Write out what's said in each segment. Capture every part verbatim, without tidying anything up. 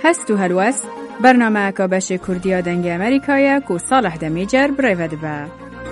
هست و هلوس برنامه که بش کردیا دنگ امریکایی که صالح دمیجر برایود با.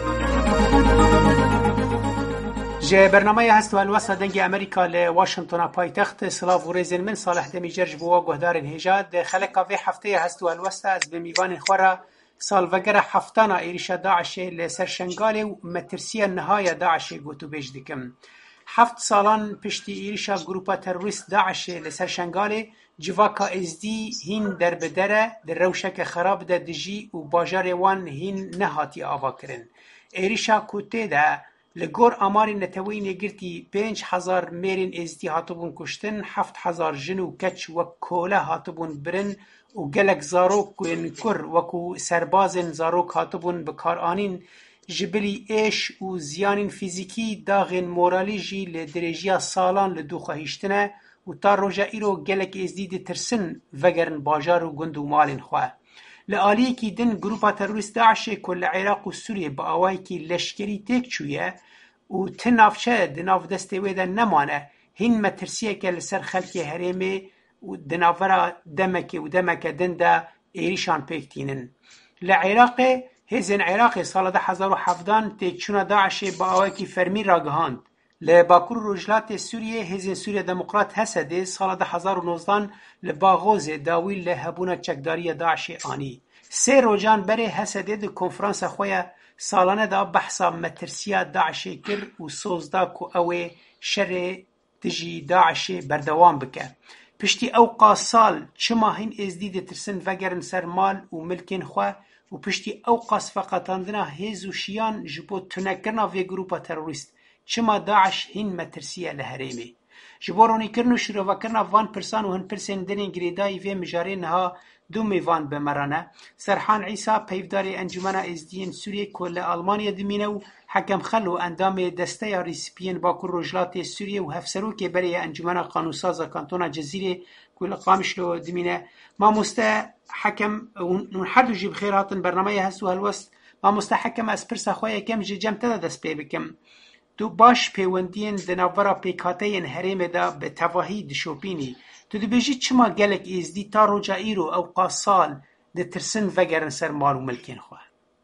جه برنامه هست و هلوس دنگ امریکا ل واشنطن پایتخت سلاف و ریزن من صالح دمیجر جبوا گهدار هجاد خلق في هفته هست و هلوس از بمیوان خورا سالوگر هفتانا ایریشا داعش لسر شنگال و مترسیه نهای داعش گوتو بیج دکم. هفت سالان پشتی ایریشا گروپا تروریست داعش لسر شنگال جواکا ازدی هین در بدره در روشک خراب ده دجی و باجار وان هین نهاتی آوا کرن. ایریشا کوته ده لگور آماری نتوی نگرتی پنج هزار میرین ازدی هاتبون کشتن، هفت هزار جن و کچ و کوله هاتبون برن و گلک زاروک و انکر وکو سربازن زاروک هاتبون بکار آنین جبلی ایش و زیانین فیزیکی داغن مورالی جی لدرجیا سالان لدو خواهیشتنه و تا روژا ایرو گلک ازدید ترسن وگرن باجار و گند و مالین خواه. لآلیه کی دن گروپا تروریست داعش کل عراق و سوریه با آوائی کی لشکری تک چویه و تنافچه دناف دسته ویده نمانه هین مترسیه که لسر خلکی هریمه و دنافرا دمک و دمک دنده ایریشان پیکتینن. لعراق هزین عراق سال ده هزار و هفدان تیچون داعش با آوائی کی فرمی را گهاند. لباکور رجلات سوریه هزین سوریه دموکرات هسده سال ده هزار و نوزدان لباغوز داویل لهبونا چکداری داعش آنی. سه روزان بره هسده ده کنفرانس خواه سالانه دا بحثا مترسیا داعش کر و سوزدا کو اوه شر تجی داعش بردوام بکه. پشتی اوقا سال چما هین ازدید ترسن وگرن سر مال و ملکین خواه و پشتی اوقا سفاقتاندنا هز و شیان جبو تنکرنا وی گروپا تروریست چما داعش هین مترسیه لهریمه. جبورونی کرن و شروع کرنا وان پرسان و هن پرسن دنین گریدای وی مجاره نها دو میوان بمرانه. سرحان عیسی پیفدار انجمن ازدین سوریه کل آلمانیا دمینه و حکم خلو اندام دسته یا ریسپین باکور رجلات سوریه و هفسرو که برای انجمن قانونساز کانتون جزیره کل قامشلو دمینه. ما مسته حکم و هر دو جیب خیراتن برنامه هست و هلوست ما مسته حکم از پرس خواه کم جی جمع تده دست پی بکم. تو باش پیوندین دناورا پیکاتین هریم دا به تواهی دشوپینی. تو دو بیجی چما گلک ازدی تا روجا ایرو او قاسال ده ترسن وگرن سر مال و ملکین خواه؟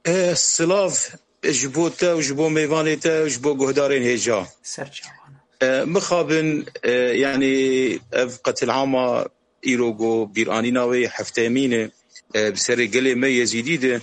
سلاف جبو تا و جبو میوانی تا و جبو گهدارین هجا سر جوانه مخابن يعني قتل عاما إيروغو بيراني ناوي حفتامين بسر قلي ما يزيديده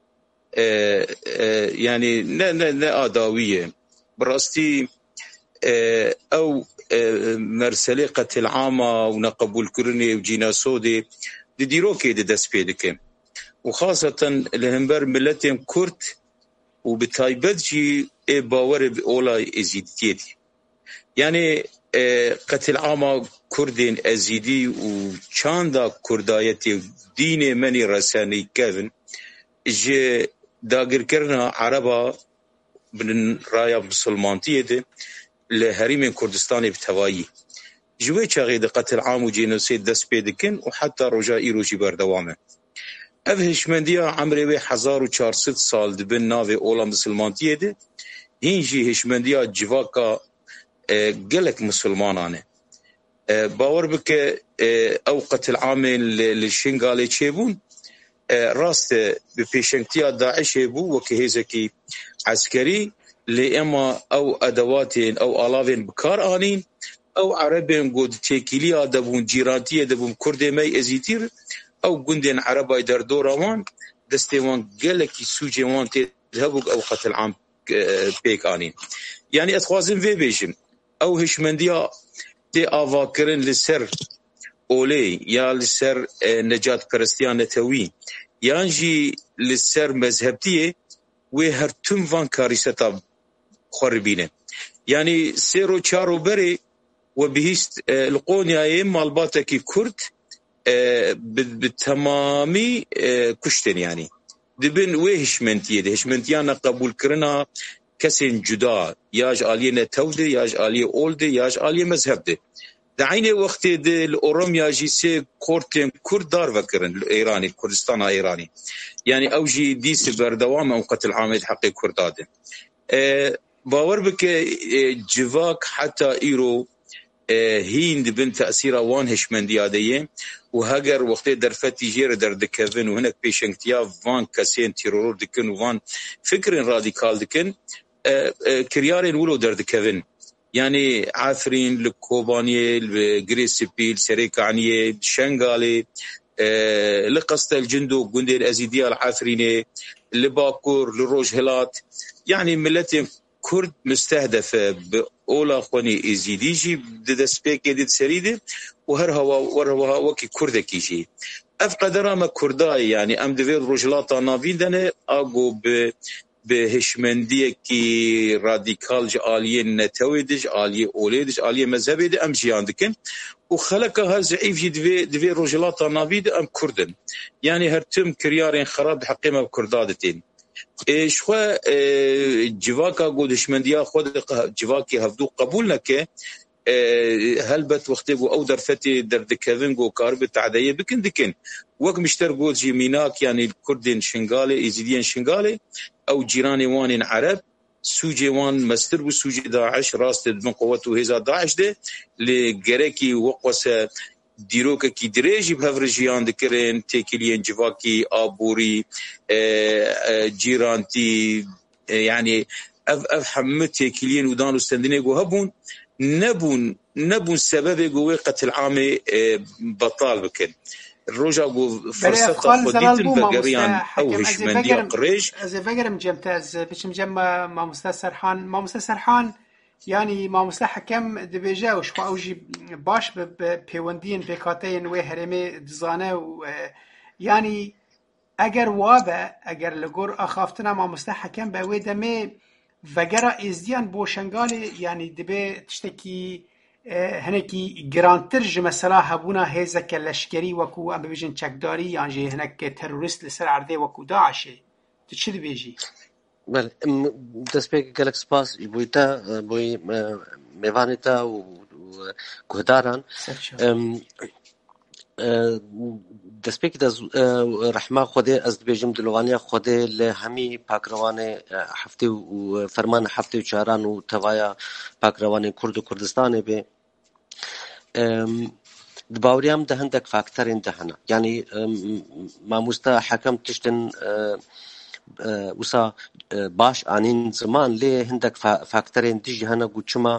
يعني لا لا لا آداوية براستي أو مرسلي قتل عاما ونقبول كرني وجينا سودي دي ديروكي دي دس بيدك وخاصة لهنبر ملتهم كرد وبتايبتجي باور بأولا إزيدتيتي يعني قتل عاما كردين أزيدي وشاندا كردايتي دين مني رساني كافن جي داقر كرنا عربا من رايا مسلمانتية دي لهريم كردستاني بتوائي جوي چاقيد قتل عام وجينوسيد دس بيدكن وحتى رجاء إيروجي بردوامه أفهش من ديا عمري وي حزار وچارست سال دبن ناوي أولا مسلمانتية دي هنجي هشمنديا جواكا قلق مسلمانانه باور بك او قتل عامل للشنغالي تشيبون راست ببيشنكتيا داعش بو وكهيزكي عسكري لإما او ادواتين او الاوين بكار آنين او عربين قد تيكيليا دبون جيرانتيا دبون كردي مي ازيتير او قندين عربا يدر دوراوان دستيوان قلقي سوجي وان تذهبوك او قتل عام بيك آنين يعني اتخوازن في بيجن او هشمنديا دي آواكرن لسر أولي يا لسر نجات پرستيان نتوي يانجي لسر مذهبتيه وهر تم وان كاريستا خربينه يعني سيرو چارو بري وبهيست القونيا مالباتكي كرد بالتمامي كشتن يعني دبن وهشمنتيه ده هشمنتيانا قبول كرنا كسين جدا ياج آلية نتوده ياج آلية أولده ياج آلية مذهبده دعيني وقت ده الأورم ياجي سي كورتين كردار وكرن الإيراني كردستان إيراني يعني أوجي ديس بردوام أو قتل عامد حقي كرداده أه باور بك جواك حتى إيرو هین دبن تأثیر وان هشمندیادیه و هگر وقتی درفتی جیر در دکوین و هنک پیشنگتیا وان کسین تیرور دکن و وان فکر رادیکال دکن کریارین ولو در دکوین یعنی عثرین لکوبانیه لگریسپیل سریکانیه شنگالی لقصد الجندو قندي الأزيدية العثرينية لباكور لروج هلات يعني ملت كرد مستهدفة بأولا خواني إزيديجي ددسبيك يدد سريدة وهر هوا ور هوا وكي كرد كيجي أفقدر ما كرداي يعني أم دفير رجلاتا نافين دنه أقو ب بهشمندية كي راديكال جالية نتويدج آلية أوليدج آلية مذهبي دي أم جيان دكن وخلقها زعيف جي دفي دفي رجلات نافيد أم كردن يعني هرتم كريارين خراب حقيمة بكردادتين إيش خوا جواكا قود هشمندية خود جواكي هفدو قبولنا كي هلبت وقتي أو درفتي دردكافين جو كارب تعدية بكن دكن وق مشتر قود جي ميناك يعني الكردين شنغالي إزيديين شنغالي أو جيراني وانين عرب سوجي وان مستر وسوجي داعش راست من قوته هزا داعش ده لجريكي وقوسه ديروكا كي دريجي بهفرجيان دكرين تيكليين جواكي آبوري جيرانتي يعني أف أفهم تيكليين ودانو استندنيجو هبون نبون نبون سبب جوه قتل عامي بطال بكن الرجع جو فرصة خديت بجريان أو هشمندي قريش از فکرم جمت از بچم جم ما مستسرحان ما مستسرحان يعني ما مستحكم دبيجا وش أوجي باش ببيوندين بكاتين وهرمي دزانة و يعني أجر وابا أجر لجور أخافتنا ما مستحكم بودمي وجرا إزديان بوشنغالي يعني دبي تشتكي هناكي جرانترج مثلا هبونا هذا كلاشكري وكو أم بيجن تشكداري يعني هناك تيرورست لسر عرضه وكو داعشي تشد بيجي بله دسپیک گلک سپاس بویتا بوی میوانتا و گهداران دسپیک دز رحمه خوده از بیجم دلوانی خوده لهمی پاکروان هفته و فرمان هفته و چهاران و توایا پاکروان کرد و کردستان به دباوريام ده هندك فاكتورين دهنا يعني ما مستا حكم تشتن وسا باش آنين زمان ليه هندك فاكتورين ديجي هنا قوشما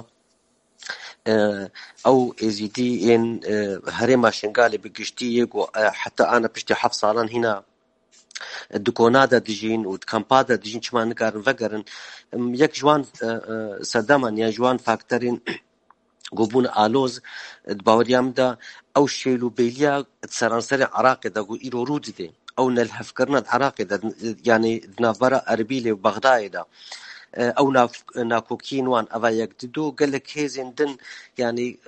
او ازيدي ان هرما شنغالي بقشتي يقو حتى انا بشتي حف صالان هنا الدكونادا ديجين والكامبادا ديجين شما نقارن فقرن يك جوان سدامان يا جوان فاكتورين قبون آلوز دباوريام دا او شيلو بيليا تسرانسري عراقي دا قو إيرو رود دي او نلهف كرنا عراقي دا يعني دنافبرا أربيلي وبغداي دا او ناكوكين وان أفا يكددو قال لك هيزين دن يعني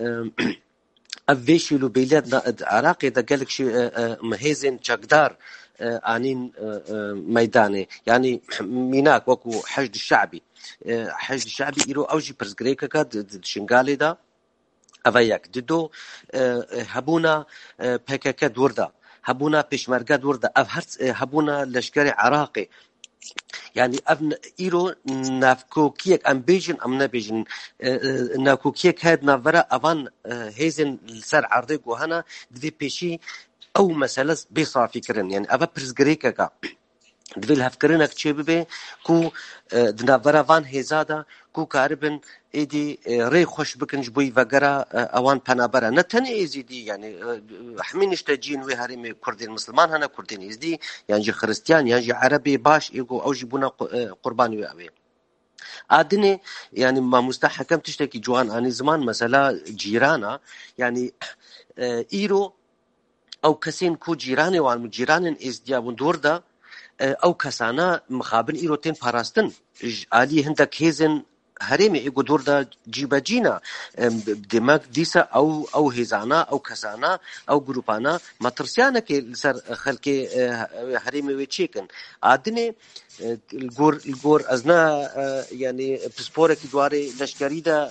أفيشيلو بيليا عراقي دا قال لك شي مهيزين شاقدار آنين ميداني يعني ميناك وكو حشد الشعبي حشد الشعبي إيرو أوجي برزقريكا كاد شنغالي دا أفايك ددو هبونا بكاكا دوردا هبونا بيشمرقا دوردا أفهرت هبونا لشكري عراقي يعني أبن إيرو نافكوكيك أم بيجن أم نبيجن نافكوكيك هاد نافرا أفان هيزن السر عرضيك وهنا دفي بيشي أو مسألة بيصافي كرن يعني أفا برزقريكا كا دفي الهفكرنك چه ببه كو دنافرا فان هزادا كو كاربن ايدي ري خوش بكنج بوي وغرا اوان پنابرا نتني ايزيدي يعني حمين اشتاجين وي هرمي كردين مسلمان هنا كردين ازدي يعني جي خريستيان يعني جي عربي باش ايغو او جيبونا قرباني وي ادني يعني ما مستحكم تشتكي جوان اني زمان مثلا جيرانا يعني ايرو او كسين كو جيراني وان جيرانن ازديابون دوردا او كسانا مخابن ايروتين باراستن علي هندك هيزن هرمي ايغو دوردا جيباجينا دماغ ديسا او او هيزانا او كسانا او جروبانا ماترسيانا كي سر خلكي هرمي ويتشيكن ادني الجور الجور ازنا يعني بسبورك دواري لشكريدا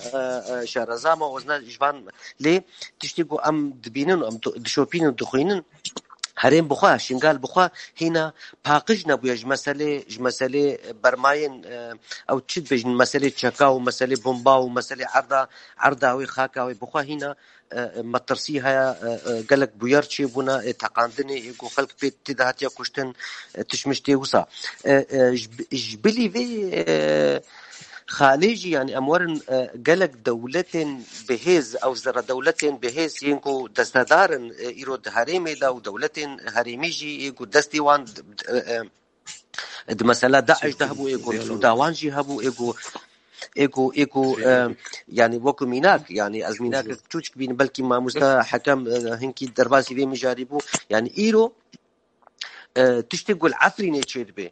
شارزاما وزنا جبان لي تشتيغو ام دبينن ام دشوبينن دخوينن هریم بخوا شنگال بخوا هینا پاقج نبویا ج مسئله ج مسئله برماین او چید بجن مسئله چکا و مسئله بمبا و مسئله عرضه عرضه و خاکا و بخوا هینا مترسی ها قلق بویار چی بونا تقاندنی ایگو خلق پیت تدهات یا کشتن تشمشتی وسا جبلی وی خالجي يعني أمورن قلق دولة بهز أو زر دولة بهز ينكو دستدارن إيرود هريمي دا ودولة هريميجي ينكو دستيوان د مسألة داعش ده هبو إيكو سوداوانجي هبو إيكو إيكو إيكو يعني وكو ميناك يعني از ميناك تشوش بين بلكي ما مستا حكم هنكي درباسي في مجاربو يعني إيرو تشتغل عفريني تشير بي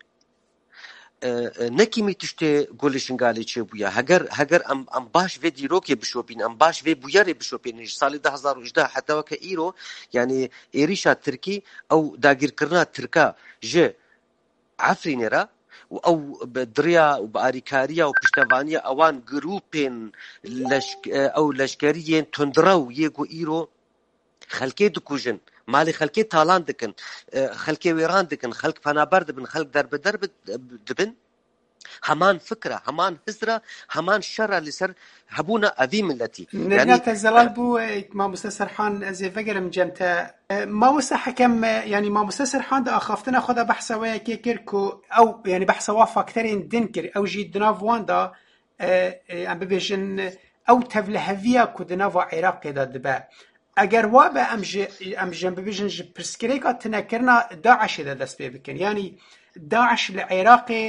نکیمی تشته گلشن گالی چه بویا هگر هگر ام ام باش و دیروکی بشوپین ام باش و بویاری بشوپین سال ده هزار و هجده حتی وقت ایرو یعنی ایریشا ترکی او داگیر کرنا ترکا ج عفرینه را و او بدریا و باریکاریا و پشتوانیا اوان گروپین لشک او لشکریین تندراو یکو ایرو خلکی دکوجن مالی خلکی تالان دکن خلکی ویران دکن خلک پنابر دبن خلک درب درب دبن همان فكرة همان هزرة همان شر لسر هبونا أذي ملتي يعني تزلال بو ما مستسر حان زي فقر مجمتا ما وسا حكم يعني ما مستسر حان دا أخافتنا خدا بحثا ويا كيكيركو أو يعني بحثا وافا كترين دنكر أو جي دناف واندا أم ببيجن أو تفلهفيا كو دناف عراقي دا دبا اگر وابا ام ام جنب بيجن ج برسكريكا تنكرنا داعش دا دست بكن يعني داعش العراقي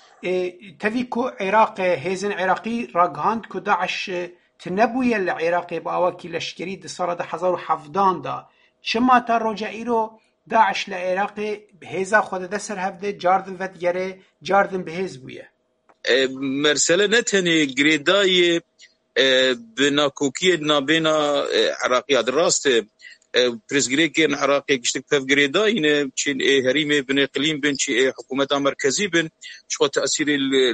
تفيكو عراق هيزن عراقي راغاند كو داعش تنبويا العراقي باواكي لشكري دي صار ده حزار وحفدان دا شما تا رجعيرو داعش العراقي بهيزا خود ده سر هفده جاردن ودگره جاردن بهيز بويا مرسله نتني گريداي بناكوكي نابينا عراقي راست برزگریکن عراقی گشتک پفگریدا اینه چین هریمه بن اقلیم بن چی حکومت مرکزی بن شو تأثیر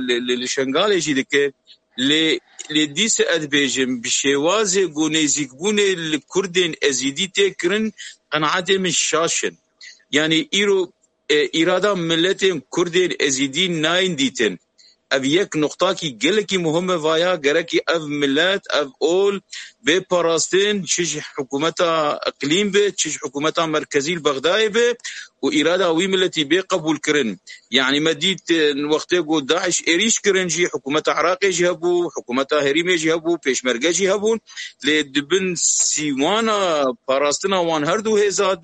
لشنگال جیده که ل لدیس ادبیجم بشواز گونیزیک بون الکردین ازیدی تکرن قناعت من شاشن یعنی ایرو اراده ملت کردین ازیدی ناین دیتن اف یک نقطه کی گله کی مهمه وایا گره کی اف ملت اف اول به پاراستن چش حکومت اقلیم به چش حکومت مرکزی بغداد به و اراده وی ملتی به قبول کرن يعني مديت وقت جو داعش إيريش كرنجي حكومة عراق جهبو حكومة هريمة جهبو بيشمركة جهبون لدبن سيوانا باراستنا وان هردو هزاد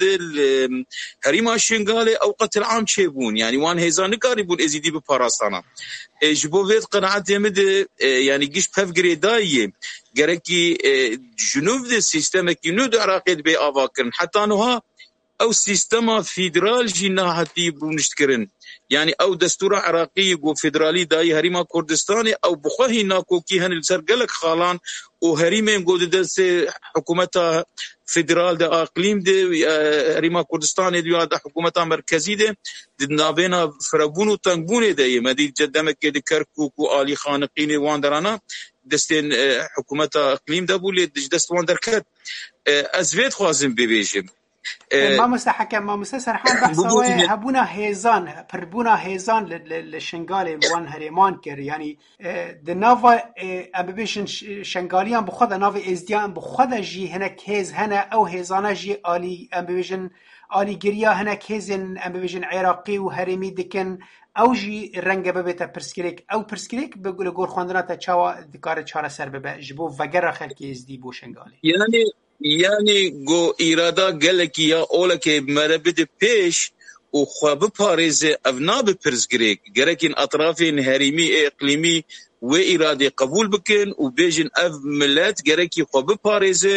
هريمة شنغالي أو قتل عام شيبون يعني وان هزان نقاربون إزيدي بباراستانا جبو فيت قناعات يمد يعني جيش بفقري داية جركي جنوب دي السيستم كي نود عراقي بي آواكرن حتى نوها او سيستما فيدرال جينا هاتي بونشتكرن يعني او دستور عراقي و فيدرالي داي هريما كردستاني او بخوهي ناكو كي هن السرقلك خالان و هريمين قود دس حكومة فيدرال دا اقليم دي هريما كردستاني دي دا حكومة مركزي دي دي نابينا فرابون و تنقبون دي مدي جدامك دي كركوك و آلي خانقيني واندرانا دستين حكومة اقليم دا بولي دست واندركت ازويت خوازم ببيجم ما مستحكم ما مستسرحان بحثوا هبونا هيزان بربونا هيزان للشنغالي وان هريمان كر يعني دنافا ابيشن شنغاليان بخد نافا ازديان بخد جي هناك هيز هنا او هيزانا جي الي ابيشن الي جريا هناك هيزن ابيشن عراقي وهرمي دكن او جي رنگ ببيتا برسكريك او برسكريك بقول غور خواندنا تا چاوا دكار چاره سر ببه جبو وگر خلقي ازدي بو شنغالي يعني يعني جو إرادة قالك يا أولك مربد بيش وخواب باريز أبناء ببرزقريك قالكين أطرافين هريمي إقليمي وإرادة قبول بكن وبيجن أف ملات قالكي خواب باريز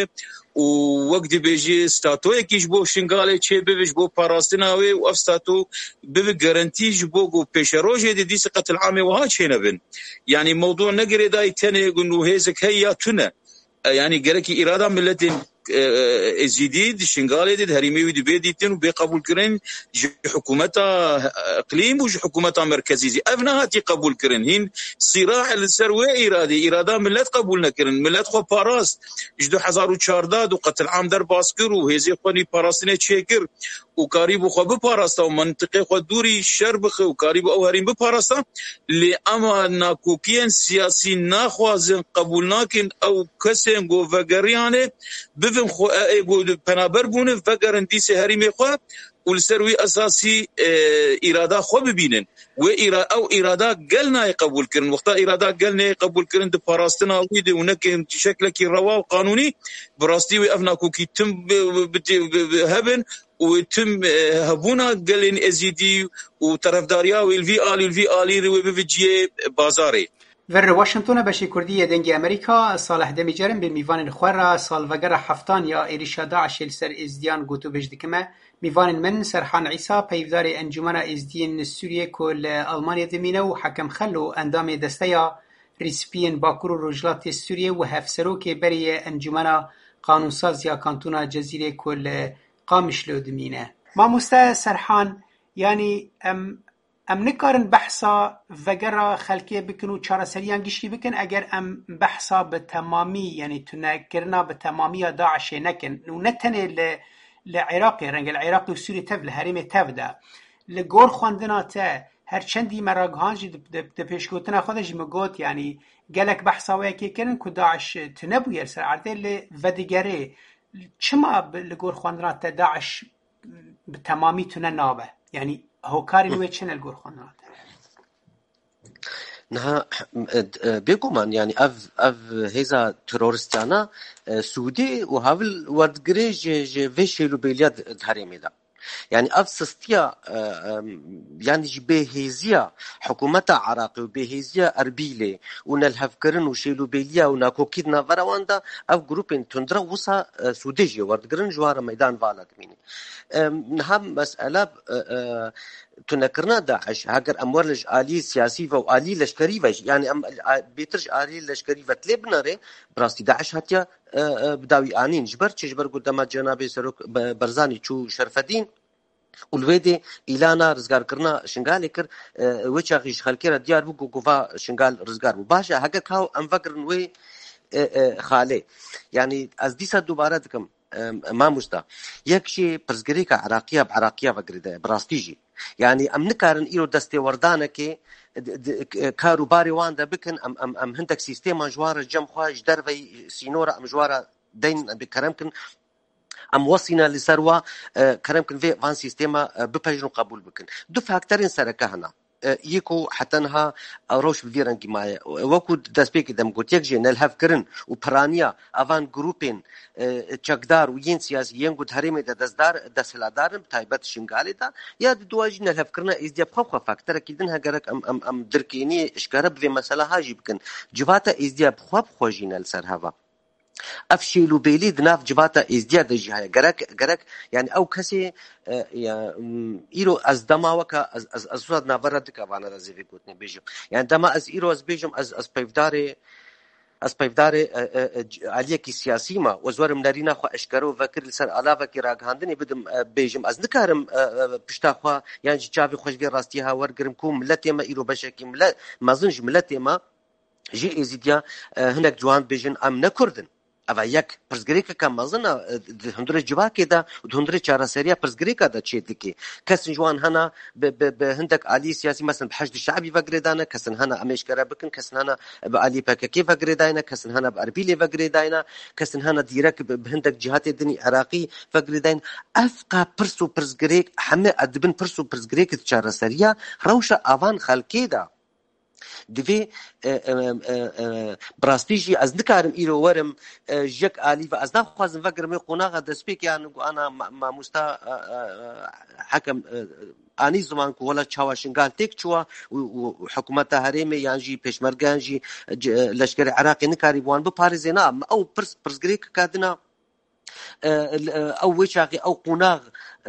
ووقت بيجي ستاتو يكيش بو شنغالي چه بيش بو باراستناوي وأف ستاتو بيبي جارنتيج بو جو بيشاروجي دي دي سقة العامة وها چه نبن يعني موضوع نقري داي تاني قنو هيزك هيا تنا يعني قالكي إرادة ملتين ازیدی دشنگالی دید هریمی وی دی دیتن و بی قبول کرن حکومت اقلیم و حکومت مرکزی زی افنهاتی قبول کرن هین صراع السروه ایرادی ایرادا ملت قبول نکرن ملت خو پاراست جدو هزار و چهارده دو قتل عام در باسکر و هزی خونی پاراستنه چیکر و کاریب خو بپاراستا و منطقه خو دوری شربخ و کاریب او هریم بپاراستا لی اما ناکوکین سیاسی ناخوازن قبول ناکن او کسین گو وگریانه بفهم خو ايغو پنابر بونه فقرن ديس هريمي خو والسروي اساسي اراده خو ببينن و او اراده قالنا يقبول كرن وقت اراده قالنا يقبول كرن د باراستنا ويد ونك شكلك روا وقانوني براستي وافناكو كي تم هبن وتم هبونا قالين ازيدي وطرفداريا والفي ال الفي الي وبفجي بازاري ور واشنطن بشی کردی دنگ امریکا صالح دمیجرم به میوان خوره سالوگر هفتان یا ایریشا داعش سر ازدیان گوتو بجدکمه میوان من سرحان عیسا پیودار انجمن ازدین سوریه کل آلمانیا دمینه و حکم خلو اندام دسته یا ریسپین باکور و رجلات سوریه و هفسرو که بری انجمن قانونساز یا کانتونا جزیره کل قامشلو دمینه ما مسته سرحان یعنی ام ام نکارن بحثا وگرا خلقیه بکن و چارەسەریان گشتی بکن اگر ام بحثا به تمامی یعنی تنکرنا به تمامی داعش نکن و نتنه لعراقی رنگ العراقی و سوری تف لحریم تف ده لگور خواندنا تا هرچندی مراگهانجی ده پیشگوتنا خودش مگوت یعنی گلک بحثا ویکی کرن که داعش تنبویر سر عرده لودگره چما لگور خواندنا تا داعش به تمامی تنه نابه یعنی هوکاری نوی چنل گور خواندنات نه بگومان یعنی اف اف هزا تروریستانا سعودی و هاول وردگری ج وشیلو بیلیاد هریمی دا يعني أفسستيا يعني بهزيا حكومة عراقي وبهزيا أربيلة ونالهفكرن وشيلو بيليا وناكوكيدنا فراواندا أف جروبين تندرا وصا سوديجي وردقرن جوار ميدان فالك ميني نهم مسألة تنكرنا داعش هاجر أمورلج آلي سياسي وآلي لشكري وج يعني أم بيترج آلي لشكري وتلبناري براستي داعش هاتيا بداوي آنين جبر تجبر قدام جناب سروك برزاني شو شرفدين والويدي إلانا رزقار كرنا شنقال كر وجه غيش خالكيرا ديار بوكو كوفا شنقال رزقار وباشا هاجر كاو أم فكر نوي خالي يعني از ديسا دوباره دكم ما مستا يكشي برزقريكا عراقية بعراقية فقرده براستيجي يعني أم نكارن إيرو دستي وردانه كي كاروباري واندا بكن أم أم أم هندك سيستيما جوار جم خواج دربي سينورا أم جوارا دين بكرمكن أم وصينا لسروا كرمكن في فان سيستيما ببجن قبول بكن دفع أكترين سركه هنا يكو حتى انها روش بفيرنجي معي وكو داسبيك دم قلت يكجي نلهف كرن وبرانيا افان جروبين تشكدار وين سياسيين قلت هريمي دا دزدار دسهلادار بتايبت شنغالي دا يا دواجي نلهف كرنا ازديا بخوخه فاكتر كيدن هاجرك ام ام ام دركيني اشكارب في مساله هاجي بكن جواتا ازديا بخوب خوجين السرهوا افشيلو بيلي دناف جباتا ازدياد جهه جرك جرك يعني او كسي يا ايرو از دما وكا از از از نافردك وانا رزيفي قلتني بيجو يعني دما از ايرو از بيجم از از بيفداري از بيفداري عليكي سياسي ما وزور منارينا خو اشكرو فكر لسر علاوه كي راغاندني بدم بيجم از نكارم بشتا خو يعني جافي خوش في راستيها ورغرم كوم ملتي ما ايرو بشكي ملت ما زنج ملتي ما جي ازيديا هناك جوان بيجن ام نكردن اوا یک پرزګریکا کمازنه هندره جواکه دا هندره چاره سریا پرزګریکا دا چیدکی کسن جوان هنا به هندک علی سیاسی مثلا بحشد الشعبي فقردانه کسن هنا امشکره بکن کسن هنا بعلی پاککی فقردانه کسن هنا باربيلي فقردانه کسن هنا دیرک بهندک جهات الدني عراقي فقردان افقا پرسو پرزګریک همه ادبن پرسو پرزګریک چاره سریا روشه اوان خلکیدا دوی براستيجي از نكارم إيرو ورم جك آلي فاز ناخذ فكر من قناغة دسبيك يعني أنا ما مستا حكم آنی زمان که ولا چاوشنگال تک چوا وحکومت هرمی یانجی پیشمرگانجی لشکر عراقی نکاری بوان بپارزینا او پرس پرسگری که کادنا او ويشاغي او قناغ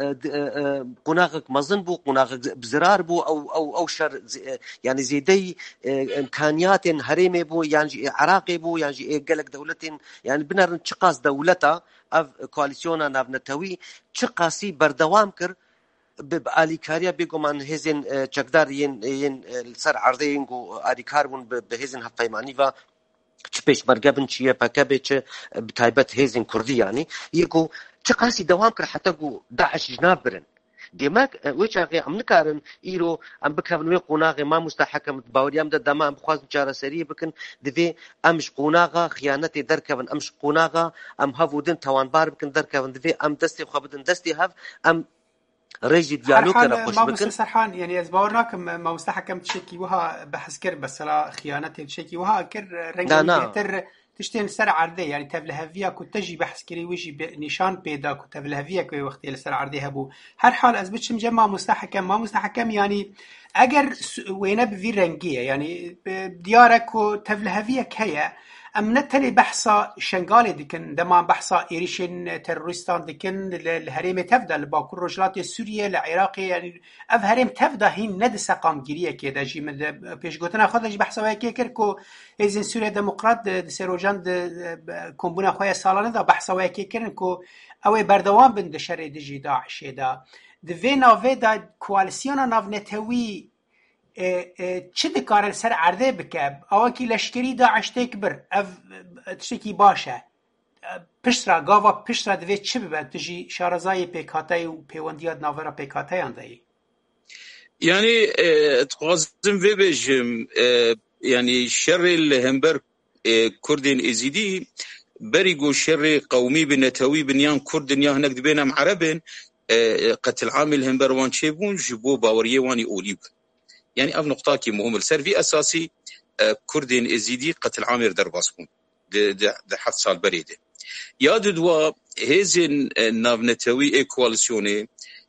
قناغك مظن بو قناغ بزرار بو او او او شر يعني زيدي امكانيات هريمه بو يعني عراقي بو يعني قالك دولتين يعني بنر تشقاس دولتها اف كواليسيونا نافنتوي تشقاسي بردوام كر بآلیکاریا بگومان هزین چقدر ین ین سر عرضه اینگو آلیکار بون به هزین هفپیمانی و چه پیش برگبن چیه پکبه چه بتایبت هزین کردی یعنی یکو چه قاسی دوام کر حتی گو داعش جناب برن دماغ ويشاغي عم نكارن إيرو عم بكافن وين قناغي ما مستحكم باوري أم دما عم بخواز مشارة سرية بكن دفي أمش قناغا خيانتي دركبن أمش قناغا أم هافودن توان بار بكن دركبن دفي أم دستي خابدن دستي هاف أم ريجي ديالوج كنا خوش ما بكن مستسرحان يعني از باورناكم ما مستحكم تشكي وها بحث كر بس لا خيانتي تشكي وها كر رنجي بيتر تشتين سر عرضي يعني تبلها فيها كنت تجي بحث كري ويجي نشان بيدا كنت تبلها فيها كوي وقت السر عرضي هبو هر حال از بتشم جمع مستحكم ما مستحكم يعني اگر وينه بفي رنجيه يعني ديارك وتبلها فيها كهيا ام نتلي بحثا شنغالي دكن دما بحثا ايريشن تيرورستان دكن الهريم تفدا لباكور رجلات سوريا العراق يعني اف هريم تفدا هين ند سقام گيريه كده جي من پیش گوتنا خودش بحثا وای كير كو ازن سوريا ديمقراط د سروجان د كومبونا خويا سالانه دا بحثا وای كير كو او بردوام بند شر دجي داعش دا د وینا ودا کواليسيون نافنتوي چه دکارن سر عرضه بکب آوا کی لشکری داعش تکبر اف تشکی باشه پشترا گاوا پشترا دوی چه ببد تجی شارزای پیکاتای و پیوندیاد ناورا پیکاتای اندایی يعني تقازم في بيجم يعني شر الهمبر كردين ازيدي بريقو شر قومي بنتوي بنيان كردن يا هناك دبينام عربين قتل عامل همبر وان شيبون جبو باوريه واني اوليب يعني اف نقطه كي مهم السرفي اساسي كردين ازيدي قتل عامر درباسكم د حفظ سال بريده ياد دوا هزن نافنتوي ايكواليسيوني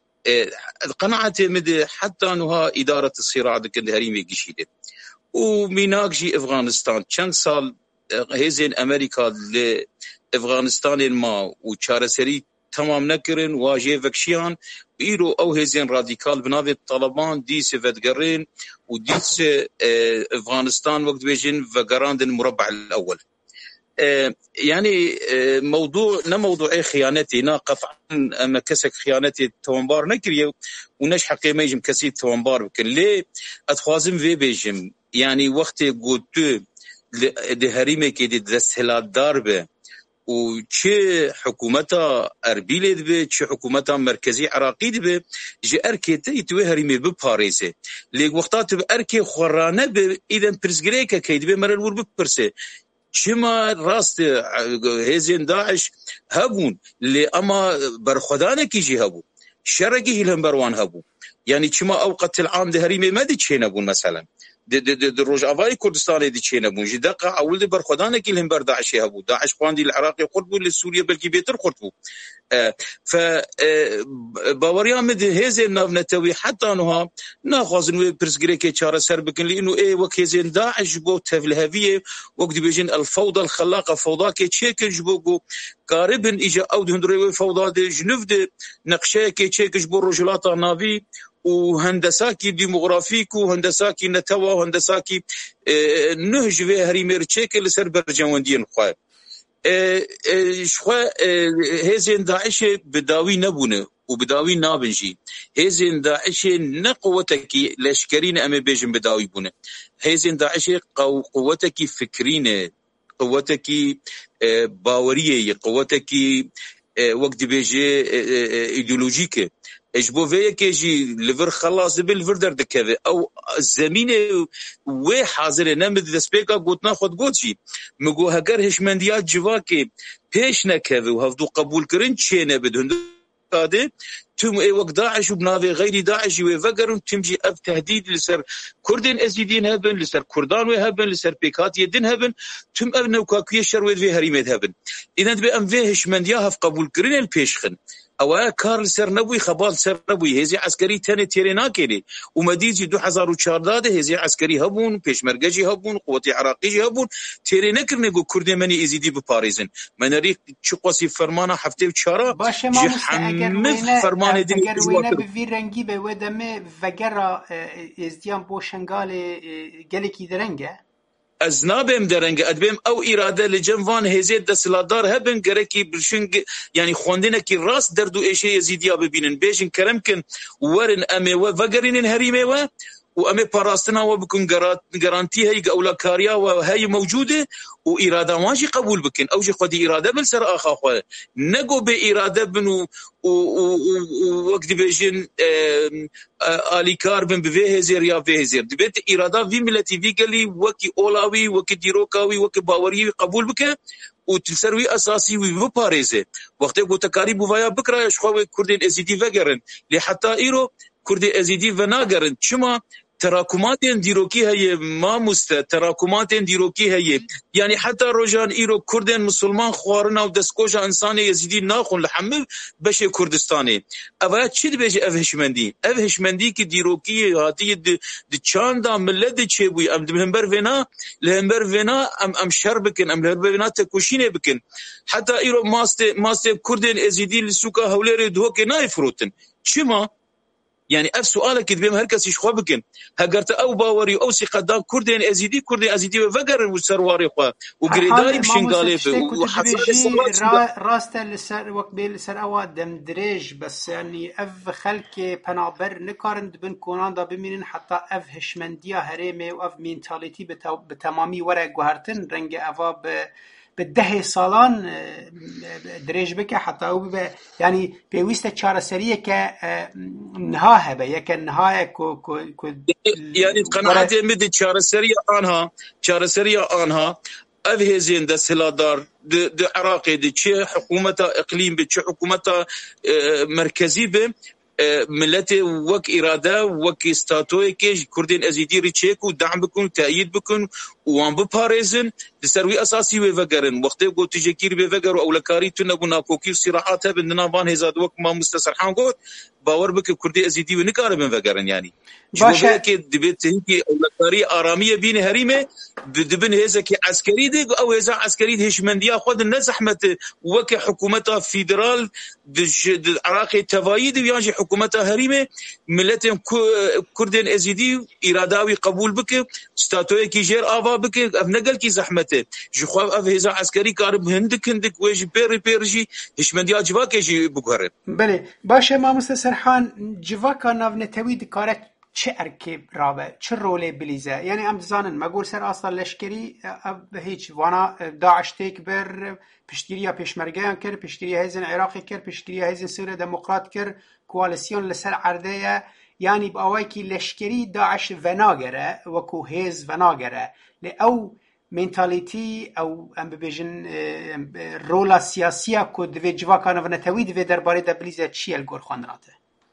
قناعتي مد حتى انها اداره الصراع دك الهريمي قشيده وميناجي افغانستان كان سال هزن امريكا لافغانستان الما وشارسري تمام نكرن واجه فكشيان بيرو او هزين راديكال بناوي الطالبان دي سفدقرين وديس افغانستان وقت بيجن فقراند المربع الاول يعني موضوع نا موضوع خيانتي نا قطعا اما كسك خيانتي توانبار نكريو ونش حقي ما يجم كسي توانبار بكن ليه اتخوازم في بيجم يعني وقت قلت لهريمه كي دستهلات داربه و چه حکومتا اربیل دبه چه حکومتا مرکزی عراقی دبه جه ارکه تا ایتوه هریمه بپاریزه لیگ وقتات به ارکه خورانه به ایدن پرزگره که که دبه مرل ور بپرسه چما راست هزین داعش هبون لی اما برخودانه کی جه هبون شرقی هلهم بروان هبون يعني چما اوقات العام ده هریمه مدی چه نبون مثلا د د د روجاوای کردستان دي چینه بونجي دقه اول د برخدانه کې هم بر داعش هبو داعش خواندي العراق قربو لسوريا بلكي بيتر قربو ف باوريا مد هزه نتوي حتى انها ناخذ برسغريكي چاره سر بكن لانه اي وكيزين داعش بو تفلهويه وقت بيجن الفوضى الخلاقه فوضى كي تشيك جبو قاربن اجا او دندري فوضى دي جنوب دي نقشه كي تشيك جبو رجلات نافي وهندساكي ديموغرافيك وهندساكي نتوا وهندساكي اه نهج في هريمير تشيك لسر برجواندين خواه اه اه شخوا هزين داعش بداوي نبونه وبداوي نابنجي هزين داعش نقوتك لشكرين أمي بيجن بداوي بونه هزين داعش قوتك فكرين قوتك باورية قوتك وقت بيجي ايديولوجيك اجبو فيا كيجي لفر خلاص بالفر در دكه او زمينه و حاضر نمد دسبيكا قلت ناخذ قوتشي مگو هگر هشمنديات جواكي پیش نكه و هفدو قبول کرن چينه بدهن داده تم اي وقت داعش وبناوي غير داعش ويفقرون تمجي اف تهديد لسر كردين ازيدين هبن لسر كردان وهبن لسر بيكات يدين هبن تم ابن وكاكوية شرويد في هريمت هبن اذا تبي ام فيهش من ياها في قبول كرين البيشخن او كارل سر نبوي خبال سر نبوي هزي عسكري تاني تيرينا كيلي ومديزي دو حزار وشارداده هزي عسكري هبون بيشمرگجي هبون قوتي عراقيجي هبون تيرينا كرنگو كردي مني ازيدي بباريزن من ريق چقوسي فرمانا هفته وچارا باشه ما مستعجر فرمان دي اگر وينه بفي رنگي به ودمه وگرا ازديان بو شنگال گلکی درنگه از نابم درنگ ادبم او اراده لجنوان هزید دسلادار هبن گرکی برشنگ یعنی خوندنه کی راست دردو ایشه یزیدیا ببینن بیشن کرمکن ورن امه و وگرین هریمه و و امه پاراستنا و بکن گارانتی هی اولا کاریا و هی موجوده و اراده واجی قبول بکن او جی خودی اراده بل سر آخا خواه نگو به اراده بنو و وقت بیشن آلی کار بن به هزیر یا به هزیر دبیت اراده وی ملتی وی گلی وکی اولاوی وکی دیروکاوی وکی باوری قبول بکن و تلسروی اساسی وی بپاريزه وقتی گو تکاری بویا بکرایش خواه کردین ازیدی وگرن لی حتی ایرو کردی ازیدی و ناگرن چما تراكمات ديروكي هي ما مست تراكمات ديروكي هي يعني حتى روجان ايرو كردن مسلمان خوارنا ودسكوجا انسان يزيدي ناخون لحمل بشي كردستاني اوا تشد بيجي افهشمندي افهشمندي كي ديروكي هاتي د تشاندا ملد تشيبوي ام دمبر فينا لهمبر فينا ام ام شربكن ام لهمبر فينا تكوشينه بكن حتى ايرو ماست ماست كردن ازيدي لسوكا هولير دوكي نايفروتن چما يعني اف سؤالك دبيم هركس يشخوا بكن هجرت او باوري او سقدان كردين ازيدي كردي ازيدي وفقر وسرواري خو وغريداري بشنغالي وحصل راست لسر وقبل سر اوادم دريج بس يعني اف خلك بنابر نكارند بن كوناندا بمينن حتى اف هشمنديا هريمه واف مينتاليتي بتمامي ورا غهرتن رنگ افا بالده سالان دريج بك حتى او يعني بيويست چارەسەریە کە نها هبه یک نهایه کو کو يعني قناعت مد چارەسەریە آنها چارەسەریە آنها اف هزين ده سلادار د عراقي د چه حكومه اقليم به چه حكومه مركزي به ملت وك اراده وك استاتوي كي كردين ازيدي ريتشيك ودعم بكون تأييد بكون وان بباريزن لسروي اساسي وفقرن وقت يقول تجكير بفقر او لكاري تنبنا كوكي صراحات بندنا بان هزاد وك ما مستسرحان قوت باور بك كردي ازيدي ونكار بفقرن يعني باشا كي دبيت هيك او لكاري اراميه بين هريمه دبن هزك عسكري دي او هزا عسكري هشمنديه خد النزحمه وك حكومتها فيدرال العراقي تفايد وياجي حكومتها هريمه ملتهم كردين ازيدي اراداوي قبول بك ستاتوي كي جير افا بك افنقل كي زحمته جو اف هزا عسكري كارب هندك هندك ويجي بيري بيرجي هشمنديه جواك يجي بقهر بله باشه ما مستسرحان جواكا نافنتوي دكارت چه ارکیب رابه چه روله بلیزه یعنی ام دزانن مگول سر اصلا لشکری هیچ وانا داعش تیک بر پشتگیری پیشمرگیان کرد پشتگیری هیزن عراقی کرد پشتگیری هیزن سوریه دموکرات کرد کوالسیون لسر عرده یعنی با اوای کی لشکری داعش وناگره وکو هیز وناگره لی او منتالیتی او ام ببیجن رولا سیاسیه که دوی جواکان و نتوی دوی درباره ده بلیزه چی الگور خواندناته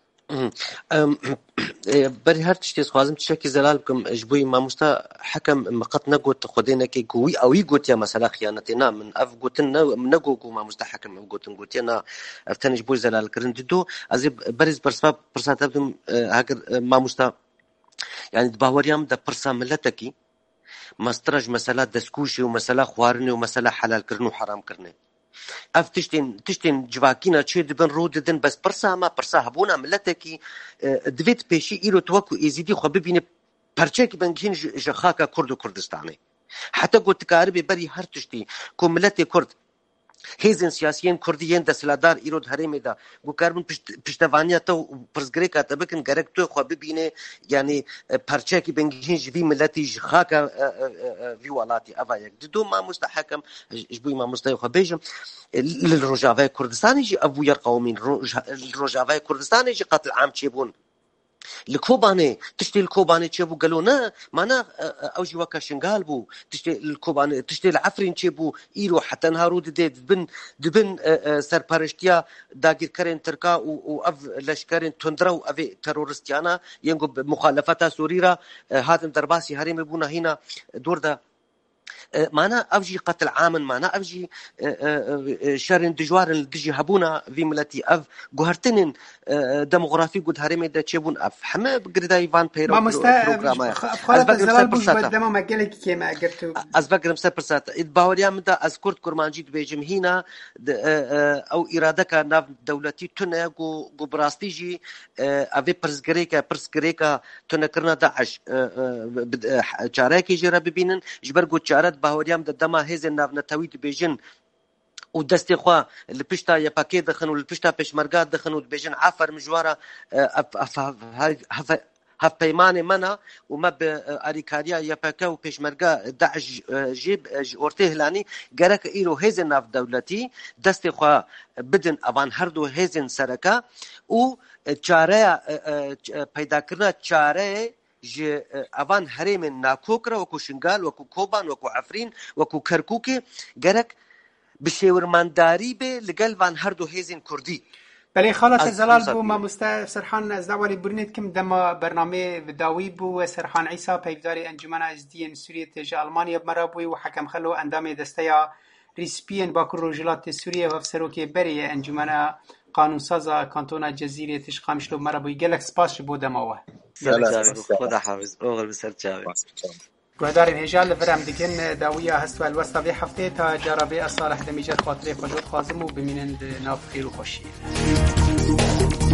بري هر تشتي خوازم تشكي زلالكم جبوي ما مستا حكم مقط نقوت خدينا كي قوي او يقوت يا مثلا خيانتنا من اف قوتنا نقو ما مستا حكم قوت قوتنا افتن جبوي زلال كرندو ازي بريز برسباب برسات ابدم هاكر ما مستا يعني باوريام دا برسا ملتكي مسترج مسألة دسكوشي ومسألة خوارني ومسألة حلال كرنو حرام كرني اف تشتين تشتين جواكينا تشي دبن روددن بس برسا ما برسا هبونا ملتكي دويت بيشي ايرو توكو ايزيدي خو ببيني پرچه بنگين جخاكا كرد و كردستاني حتى قلت كاربي بري هر تشتي كو ملتي كرد هیزن سیاسیین کردیین دستلادار ایرود هرمی دا بو کاربن پشتوانیا تو پرزگریکا تبکن گرک تو خو ببینه یعنی پرچه کی بنگین جوی ملتی خاکا وی ولاتی اوا یک دو ما مستحکم جبوی ما مستای خو بیجم للرجاوی کردستانی جی ابو ير قومین الرجاوی کردستانی جی قتل عام چیبون الكوباني تشتي الكوباني تشبو قالوا نا مانا اوجي وكا شنغال بو تشتي الكوباني تشتي العفرين تشبو ايرو حتى نهارو دي دبن دبن سرپرشتيا داگير كرين تركا و اف لشكرين تندرو افي ترورستيانا ينقو مخالفتا سوريرا هاتم درباسي هريم بونا هنا دور دا معنا أفجي قتل عامن معنا أفجي شارن دجوار دجي هبونا في ملتي أف جوهرتنين ديموغرافي قد هرمي دا تشيبون أف حما بقردا يفان بيرو ما مستا خالد الزلال بوش بدما ما قالك كيما قلتو از بقرم سبرسات إدباوريا مدا أذكرت كرمانجيت بيجم هنا أو إرادك ناف دولتي تنا جو جو براستيجي أفي برسكريكا برسكريكا تنا كرنا داعش شاركي جرا ببينن جبرجو شارت باوريام دما هزن ناف نتويت بيجن ودستي خوا البشتا يا باكي دخنوا البشتا بشمرقات دخنوا بيجن عفر مجوارا هف بيماني منا وما بأريكاريا يا باكا وبشمرقا داعش جيب أورتيه لاني جرك إيرو هزن ناف دولتي دستي خوا بدن أبان هردو هزن سركا و چاره پیدا کرنا چاره ج اوان هرم ناکوکرا وکو شنگال وکو کوبان وکو عفرین وکو کرکوکی گرک بشورمانداری به لگل وان هر دو هیزن کردی. بله خالد الزلال بو ما مست سرحان از داوری برنید کم دما برنامه داوی بو سرحان عیسی پیداری انجمن از دین سوریه تج آلمانیا مرابوی و حکم خلو اندام دستیا ریسپین با کروجلات سوریه و افسروکی بری انجمن قانونسازا کانتونا جزیره تش قامشلو مرابوی گلک سپاس بو دماوه. خدا حافظ اوغل بسر چاوی. گوهدارین هجال لفرم دیگن داویا هستو الوسطا في هفته تا جرابه صالح دمیجر خاطره خجوت خازم و بمینند ناف خیر و خوشی.